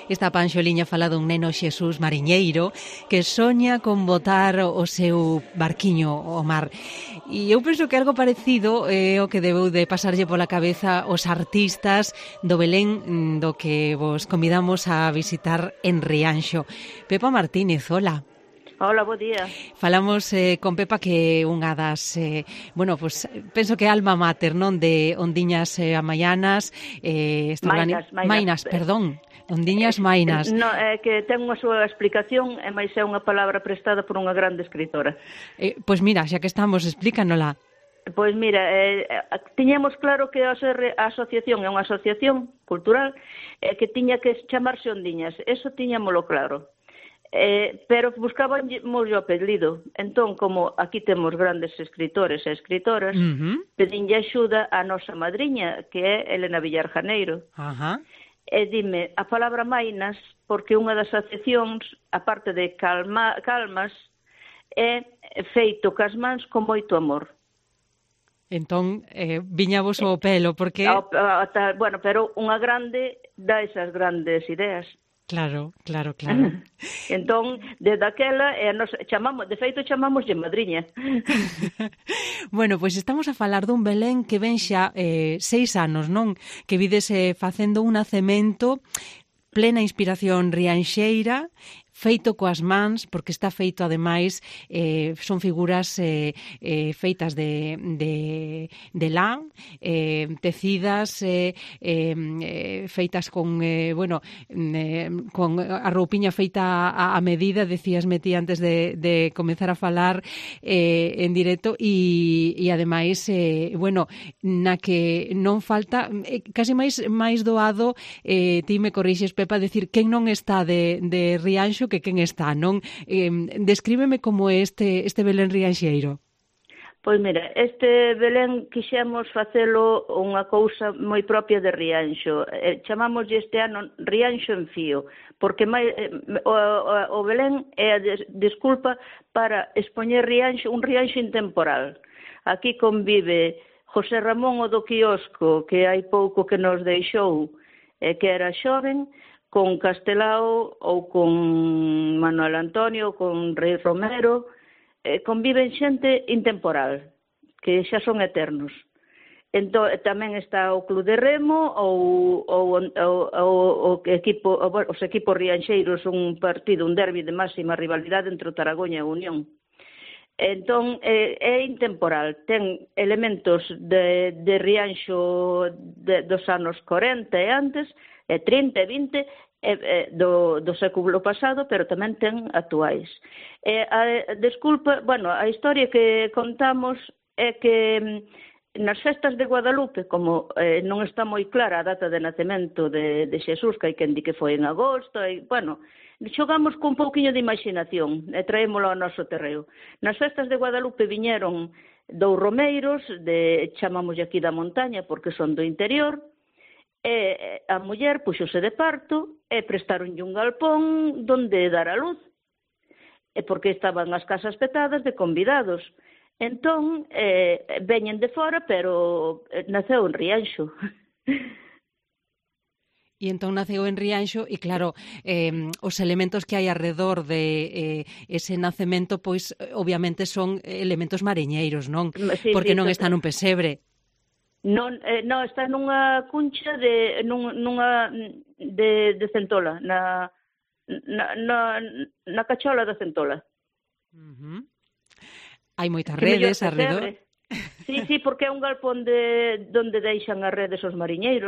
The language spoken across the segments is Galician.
Esta Panxoliña fala dun neno Xesús mariñeiro que soña con botar o seu barquiño ao mar. E eu penso que algo parecido é o que debeu de pasarlle pola cabeza os artistas do Belén do que vos convidamos a visitar en Rianxo. Pepa Martínez, hola. Hola, bo día. Falamos con Pepa que unha das, pues, penso que alma mater, non, de Ondiñas Amaianas, Mainas, perdón, Ondiñas Mainas. No, é que ten unha súa explicación, e máis é unha palabra prestada por unha grande escritora. Pois mira, xa que estamos, explícanola. Pois mira, tiñamos claro que a asociación é unha asociación cultural que tiña que chamarse Ondiñas, eso tiñámolo claro. Pero buscábamos o apelido. Entón, como aquí temos grandes escritores e escritoras, pedinlle axuda a nosa madriña, que é Elena Villar Janeiro. E dime, a palabra Mainas, porque unha das asociacións, aparte de calmas, é feito cas mans con moito amor. Entón, viñavos o pelo, porque... Bueno, pero unha grande dá esas grandes ideas. Claro. Entón, desde aquela, de feito, chamámoslle madriña. Bueno, pois estamos a falar dun Belén que ven xa 6 anos, non? Que vides facendo un nacemento plena inspiración rianxeira, feito coas mans, porque está feito, ademais, son figuras feitas de lã, tecidas, feitas con a roupiña feita a medida, decíasme ti antes de comezar a falar en directo, e ademais, na que non falta, casi máis doado, ti me corrixes, Pepa, decir quen non está de Rianxo que quen está, non? Descríbeme como é este Belén rianxeiro. Pois mira, este Belén quixemos facelo unha cousa moi propia de Rianxo. Chamamos este ano Rianxo en fío, porque o Belén é a desculpa para expoñer un Rianxo intemporal. Aquí convive José Ramón o do quiosco, que hai pouco que nos deixou, que era xoven, con Castelao ou con Manuel Antonio, con Rei Romero, conviven xente intemporal, que xa son eternos. Entón, tamén está o Club de Remo os equipos rianxeiros, un partido, un derbi de máxima rivalidade entre o Taragoña e a Unión. Entón, é intemporal, ten elementos de Rianxo dos anos 40 e antes, 30 e 20 do século pasado, pero tamén ten actuais. A historia que contamos é que nas festas de Guadalupe, como non está moi clara a data de nacemento de Xesús, que hai quen di que foi en agosto, xogamos con un pouquiño de imaginación e traémolo ao noso terreo. Nas festas de Guadalupe viñeron dous romeiros, chamamos aquí da montaña porque son do interior, e a muller puxose de parto e prestaronlle un galpón donde dar a luz, porque estaban as casas petadas de convidados. Entón, veñen de fora, pero naceu en Rianxo. E entón naceu en Rianxo e, claro, os elementos que hai alrededor de ese nacemento, pois, obviamente, son elementos mariñeiros, non? Sí, porque non está nun pesebre. Non, está nunha cuncha de centola, na cachola da centola. Hai moitas redes alrededor. Sí, porque é un galpón donde deixan as redes os mariñeiros.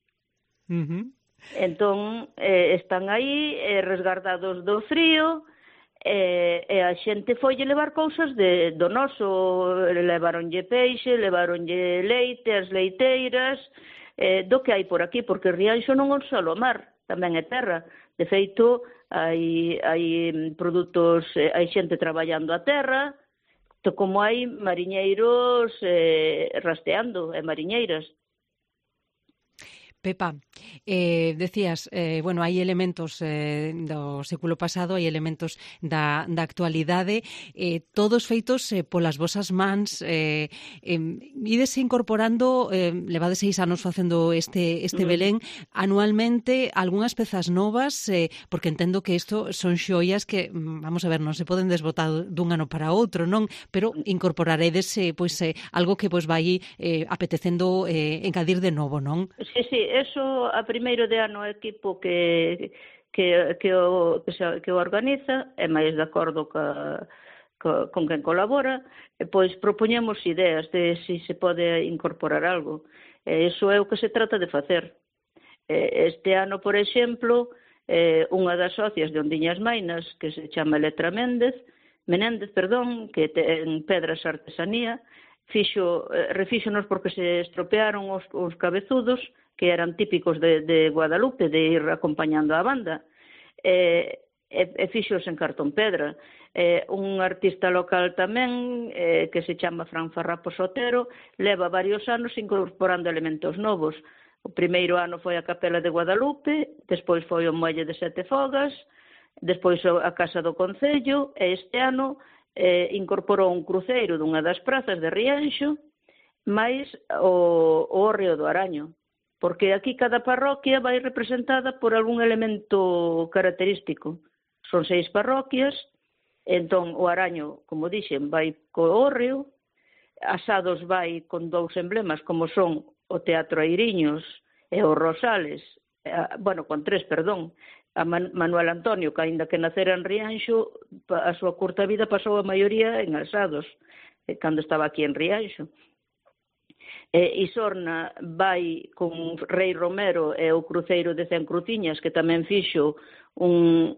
Entón, están aí resguardados do frío, e a xente foille levar cousas do noso, levaronlle peixe, levaronlle leite, as leiteiras, do que hai por aquí, porque Rianxo non é só o mar, tamén é terra. De feito, hai produtos, hai xente traballando a terra, como hai mariñeiros rasteando e mariñeiras. Pepa, decías, bueno, hai elementos do século pasado, hai elementos da actualidade, todos feitos polas vosas mans, ides incorporando, levades 6 anos facendo este Belén, anualmente algunhas pezas novas, porque entendo que isto son xoias que, vamos a ver, non se poden desbotar dun ano para outro, non? Pero incorporaredes algo que vos vai apetecendo engadir de novo, non? Sí, eso a primeiro de ano o equipo que o organiza é máis de acordo con quen colabora, pois propoñemos ideas de se pode incorporar algo. Iso é o que se trata de facer. Este ano, por exemplo, unha das socias de Ondiñas Mainas, que se chama Letra Menéndez, que ten pedras artesanía, refíxonos porque se estropearon os cabezudos que eran típicos de Guadalupe, de ir acompañando a banda, e fixos en cartón pedra. Un artista local tamén, que se chama Fran Farrapo Sotero, leva varios anos incorporando elementos novos. O primeiro ano foi a Capela de Guadalupe, despois foi o Muelle de Sete Fogas, despois a Casa do Concello, e este ano incorporou un cruceiro dunha das prazas de Rianxo, máis o Hórreo do Araño, porque aquí cada parroquia vai representada por algún elemento característico. Son 6 parroquias, entón o Araño, como dixen, vai co Hórreo, Asados vai con 2 emblemas, como son o Teatro Airiños e os Rosales, con 3, perdón, a Manuel Antonio, que aínda que nacera en Rianxo, a súa curta vida pasou a maioría en Asados, cando estaba aquí en Rianxo. Isorna vai con Rei Romero e o cruceiro de 100 cruciñas, que tamén fixo un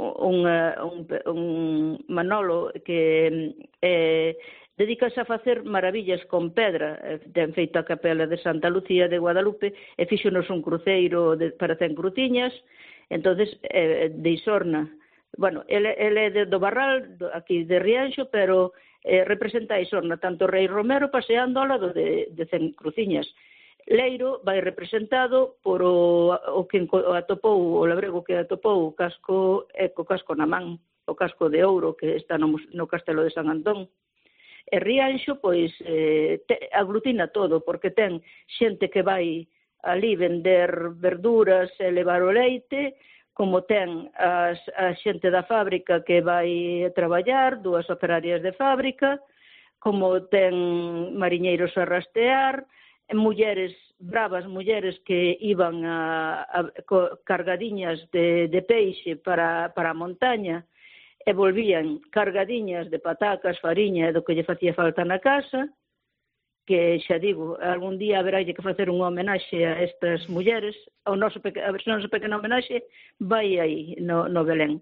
Manolo que dedícase a facer maravillas con pedra. Ten feito a Capela de Santa Lucía de Guadalupe e fíxonos un cruceiro para 100 cruciñas. Entonces, de Isorna, ele é do Barral, aquí de Rianxo, pero representa a Isorna, tanto Rei Romero paseando ao lado de 100 cruciñas. Leiro vai representado por o que atopou, o labrego que atopou o casco na man, o casco de ouro que está no Castelo de San Antón. E Rianxo, pois, aglutina todo, porque ten xente que vai ali vender verduras e levar o leite, como ten a xente da fábrica que vai traballar, 2 operarias de fábrica, como ten mariñeiros a rastear, bravas mulleres que iban cargadiñas de peixe para a montaña e volvían cargadiñas de patacas, fariña e do que lle facía falta na casa, que xa digo, algún día haberálle que facer unha homenaxe a estas mulleres, a noso pequeno homenaxe vai aí no Belén.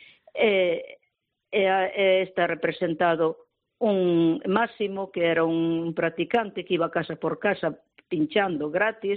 Está representado un Máximo, que era un practicante que iba casa por casa pinchando gratis,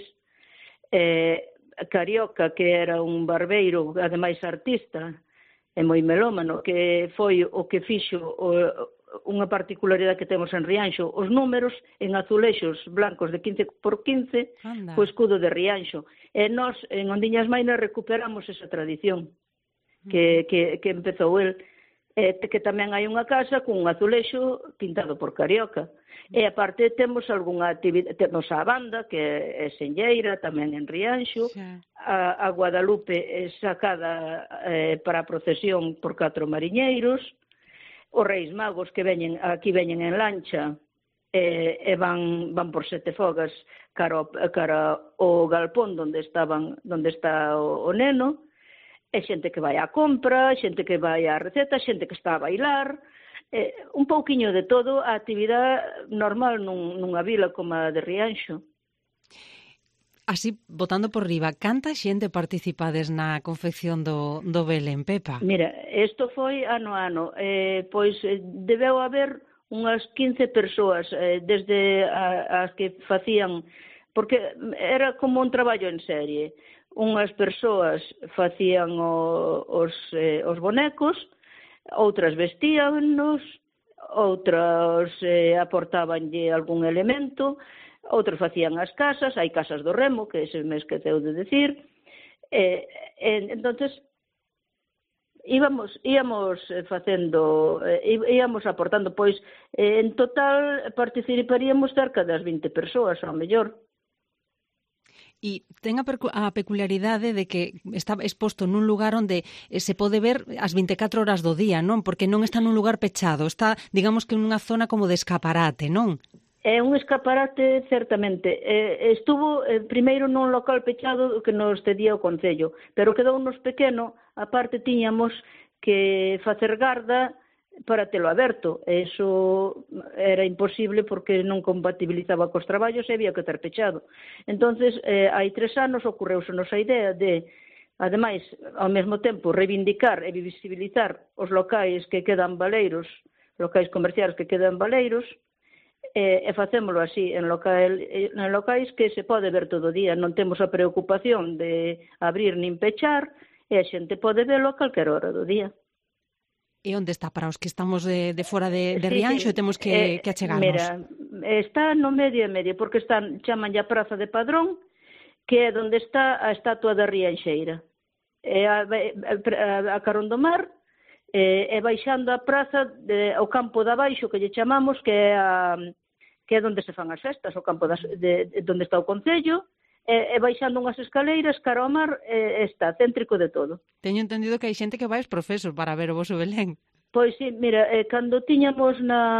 Carioca, que era un barbeiro, ademais artista, e moi melómano, que foi o que fixo unha particularidade que temos en Rianxo, os números en azulexos blancos de 15 por 15, co escudo de Rianxo. E nós, en Ondiñas Mainas, recuperamos esa tradición que empezou el, que tamén hai unha casa con un azulexo pintado por Carioca. E aparte temos algunha actividade, temos a banda, que é senlleira, tamén en Rianxo, a Guadalupe é sacada para a procesión por 4 mariñeiros, os Reis Magos que aquí veñen en lancha e van por Sete Fogas cara ao galpón onde está o neno, e xente que vai á compra, xente que vai á receta, xente que está a bailar, un pouquiño de todo, a actividade normal nunha vila como a de Rianxo. Así, botando por riba, canta xente participades na confección do Belén, Pepa? Mira, isto foi ano a ano. Pois debeu haber unhas 15 persoas, desde as que facían, porque era como un traballo en serie. Unhas persoas facían os bonecos, outras vestíanos, outras aportabanlle algún elemento, outros facían as casas, hai casas do remo, que ese me esqueceu de decir, entonces íbamos facendo, íbamos aportando, pois en total participaríamos cerca das 20 persoas, ao mellor. E ten a peculiaridade de que está exposto nun lugar onde se pode ver as 24 horas do día, non? Porque non está nun lugar pechado, está, digamos que nunha zona como de escaparate, non? É un escaparate, certamente. Estuvo primeiro nun local pechado que nos cedía o Concello, pero quedounos pequeno, aparte tiñamos que facer garda para telo aberto. Eso era imposible porque non compatibilizaba cos traballos e había que ter pechado. Entonces, hai 3 anos ocorreusenos a idea de, ademais, ao mesmo tempo, reivindicar e visibilizar os locais que quedan baleiros, locais comerciais que quedan baleiros, e facémolo así en locais que se pode ver todo o día. Non temos a preocupación de abrir nin pechar e a xente pode velo a calquera hora do día. E onde está para os que estamos de fora de Rianxo e temos que achegarnos? Mira, está no medio e medio, porque chaman a Praza de Padrón, que é onde está a estatua da Rianxeira. É a carón do mar, e baixando a praza, ao campo de abaixo, que lle chamamos, que é onde se fan as festas, o campo onde está o Concello, e baixando unhas escaleiras cara ao mar, está céntrico de todo. Teño entendido que hai xente que vai aos profesos para ver o vosso Belén. Pois sí, mira, cando tiñamos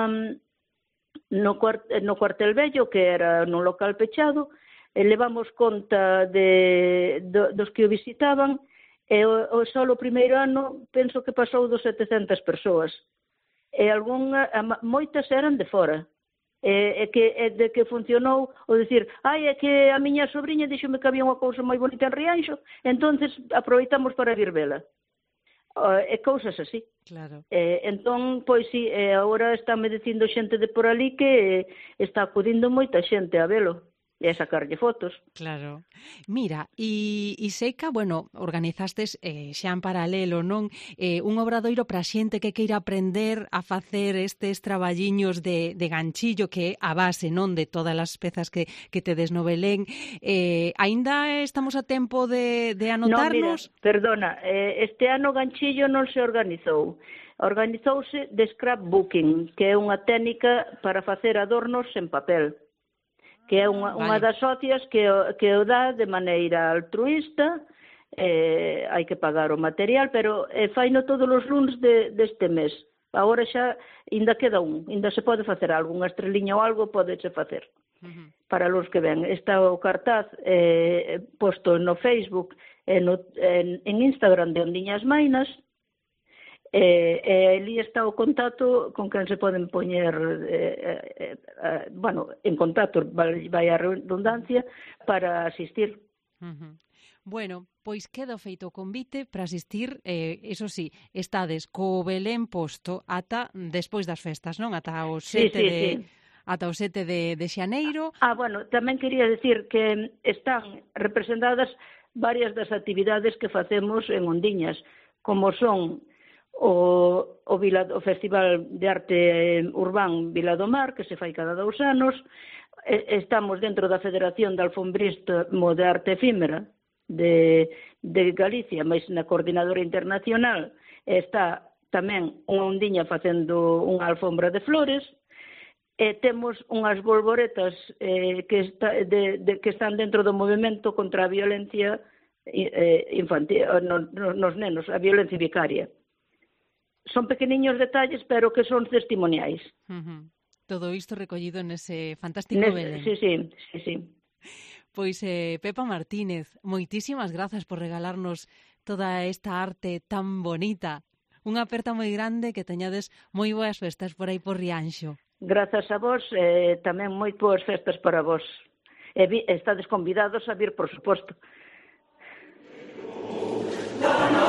no cuartel vello, que era nun local pechado, levamos conta dos que o visitaban, e só o primeiro ano penso que pasou dos 700 persoas. E moitas eran de fora. De que funcionou o decir, é que a miña sobrinha díxome que había unha cousa moi bonita en Rianxo, entonces aproveitamos para vir vela. E cousas así. Claro. Entón, pois sí, agora está me dicindo xente de por ali que está acudindo moita xente a velo e a sacarlle fotos. Claro. Mira, e Seica, bueno, organizastes xa en paralelo, non? Un obradoiro para xente que queira aprender a facer estes traballiños de ganchillo, que é a base, non, de todas as pezas que tedes no Belén. Aínda estamos a tempo de anotarnos? No, mira, perdona, este ano o ganchillo non se organizou. Organizouse de scrapbooking, que é unha técnica para facer adornos en papel, que é unha das socias que o dá de maneira altruísta, hai que pagar o material, pero faino todos os lunes deste mes. Agora xa ainda queda ainda se pode facer algo, unha estreliña ou algo podeche facer. Para os que ven. Está o cartaz posto no Facebook e en Instagram de Ondiñas Mainas, ali está o contacto con quen se poden poñer en contacto, vai a redundancia, para asistir. Bueno, pois queda feito o convite para asistir, eso sí, estades co Belén posto ata despois das festas, non? Ata o 7 ata o 7 de xaneiro. Bueno, tamén quería decir que están representadas varias das actividades que facemos en Ondiñas, como son o Festival de Arte Urbán Vila do Mar, que se fai cada 2 anos. Estamos dentro da Federación de Alfombrismo de Arte Efímera de Galicia, mas na coordinadora internacional está tamén unha Ondiña facendo unha alfombra de flores. Temos unhas bolboretas que están dentro do movimento contra a violencia infantil nos nenos, a violencia vicaria. Son pequeniños detalles, pero que son testimoniais. Todo isto recollido nese fantástico Belén. Sí. Pois, Pepa Martínez, moitísimas grazas por regalarnos toda esta arte tan bonita. Unha aperta moi grande, que teñades moi boas festas por aí por Rianxo. Grazas a vos, tamén moi boas festas para vos. Estades convidados a vir, por suposto.